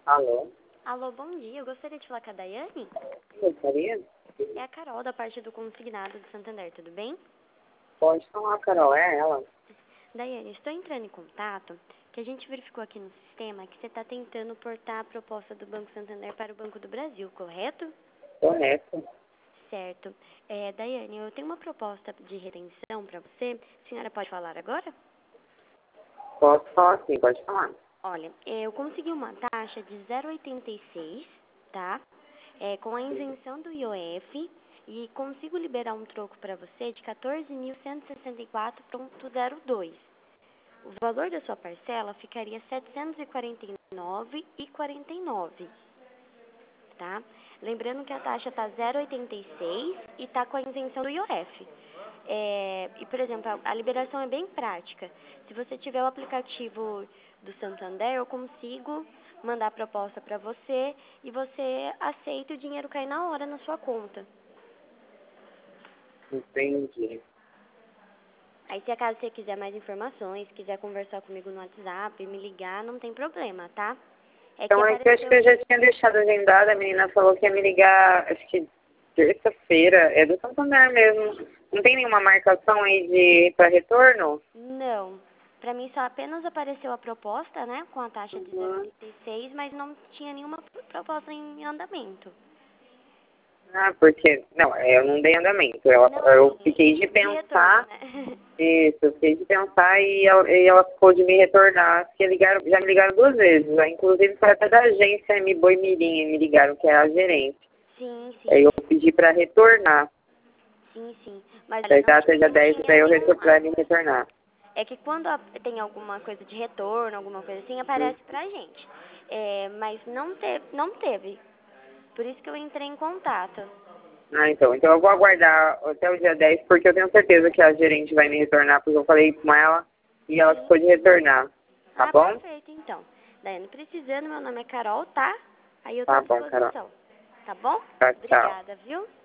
Alô? Alô, bom dia. Eu gostaria de falar com a Daiane. Gostaria? É a Carol, da parte do Consignado de Santander, tudo bem? Pode falar, Carol, é ela. Daiane, estou entrando em contato, que a gente verificou aqui no sistema que você está tentando portar a proposta do Banco Santander para o Banco do Brasil, correto? Correto. Certo. Daiane, eu tenho uma proposta de retenção para você. A senhora pode falar agora? Posso falar sim, pode falar. Olha, eu consegui uma taxa de 0,86, tá? Com a isenção do IOF e consigo liberar um troco para você de 14.164,02. O valor da sua parcela ficaria R$ 749,49, tá? Lembrando que a taxa está 0,86 e está com a isenção do IOF. E, por exemplo, a liberação é bem prática. Se você tiver o aplicativo do Santander, eu consigo mandar a proposta para você e você aceita e o dinheiro cair na hora na sua conta. Entendi. Aí, se acaso você quiser mais informações, quiser conversar comigo no WhatsApp, me ligar, não tem problema, tá? É que Então é que eu acho que eu já tinha deixado agendada, a menina falou que ia me ligar, acho que terça-feira, é do Santander mesmo. Não tem nenhuma marcação aí para retorno? Não. Pra mim só apenas apareceu a proposta, né, com a taxa de Uhum. 0,86, mas não tinha nenhuma proposta em andamento. Ah, porque, não, eu não dei andamento, Não, eu assim, fiquei de de retorno, pensar. né? Isso, eu fiquei de pensar e ela ficou de me retornar, porque já me ligaram 2 vezes, né? Inclusive foi até da agência M Boi Mirim, me ligaram, que é a gerente. Sim, Aí sim, eu pedi para retornar, sim, sim. Mas olha, daí tá, seja não 10, tinha daí eu nenhuma. pra me retornar. É que quando tem alguma coisa de retorno, alguma coisa assim, Hum. aparece pra gente. Mas não teve. Por isso que eu entrei em contato. Ah, então eu vou aguardar até o dia 10, porque eu tenho certeza que a gerente vai me retornar, porque eu falei com ela e ela Sim, ficou de sim. retornar, tá Ah, bom? perfeito, então. Daiane, precisando, meu nome é Carol, tá? Aí eu tô à Tá bom, Carol. disposição. Tá bom? Tchau, tchau. Obrigada, viu?